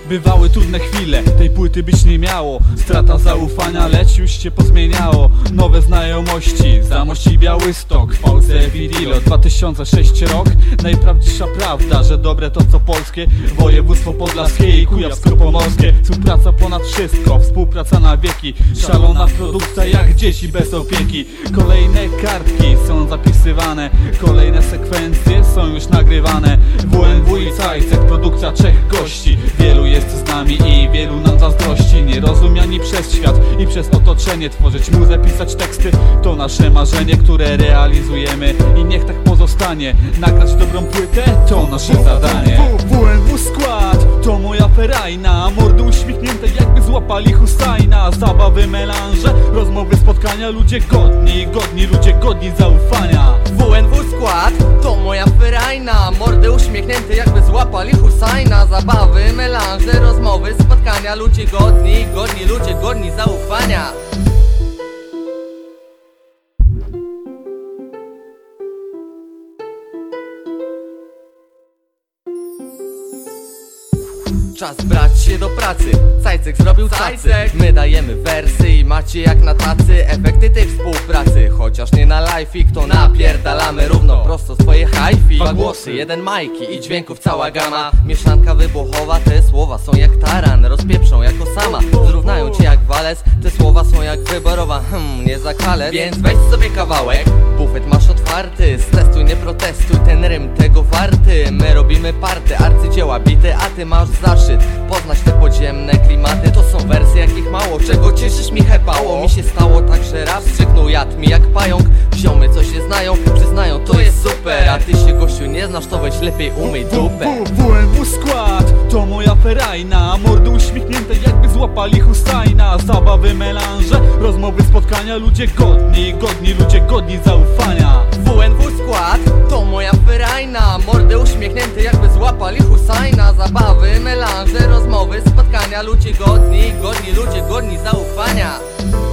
Bywały trudne chwile, tej płyty być nie miało. Strata zaufania, lecz już się pozmieniało. Nowe znajomości, Zamość i Białystok, VCF i Dilo. 2006 rok, najprawdziwsza prawda, że dobre to co polskie. Województwo podlaskie i kujawsko-pomorskie. Współpraca ponad wszystko, współpraca na wieki. Szalona produkcja jak dzieci bez opieki. Kolejne kartki są zapisywane, kolejne sekwencje są już nagrywane. WNW i Cajcek, produkcja 3 gości. Wielu jest z nami i wielu nam zazdrości. Nierozumiani przez świat i przez otoczenie. Tworzyć muzę, pisać teksty to nasze marzenie, które realizujemy i niech tak pozostanie. Nagrać dobrą płytę to nasze zadanie. WNW skład to moja ferajna. Mordy uśmiechnięte jakby złapali Husajna. Zabawy, melanże, rozmowy, spotkania. Ludzie godni, ludzie godni zaufania. WNW skład to moja ferajna. Mordy uśmiechnięte jakby złapali Husajna. Zabawy, melanże, rozmowy, spotkania. Ludzie godni, ludzie godni zaufania. Czas brać się do pracy, Cajcek zrobił cacy. My dajemy wersy i macie jak na tacy efekty tej współpracy. Chociaż nie na live'ik, to napierdalamy równo prosto swoje hi-fi. 2 głosy, 1 majki i dźwięków cała gama. Mieszanka wybuchowa, te słowa są jak taran. Rozpieprzą jako sama, zrównają cię jak walec. Te słowa są jak wyborowa, nie zakalec. Więc weź sobie kawałek, bufet masz otwarty. Stestuj, nie protestuj, ten rym tego warty. My robimy party, arcydzieła bity, a ty masz zaszczyt poznać te podziemne klimaty. To są wersje jakich mało, czego cieszysz mi hepało. Mi się stało tak, że raz wstrzyknął jad mi jak pająk. Ziomy co się znają, przyznają to jest super. A ty się gościu nie znasz, to weź lepiej umyj dupę. WNW skład to moja ferajna. Mordy uśmiechnięte jakby złapali Husajna. Zabawy, melanże, rozmowy, spotkania. Ludzie godni, ludzie godni zaufania. WNW skład to moja ferajna. Mordy uśmiechnięte jakby złapali Husajna. Zabawy, melanże, rozmowy, spotkania. Ludzie godni, ludzie godni zaufania.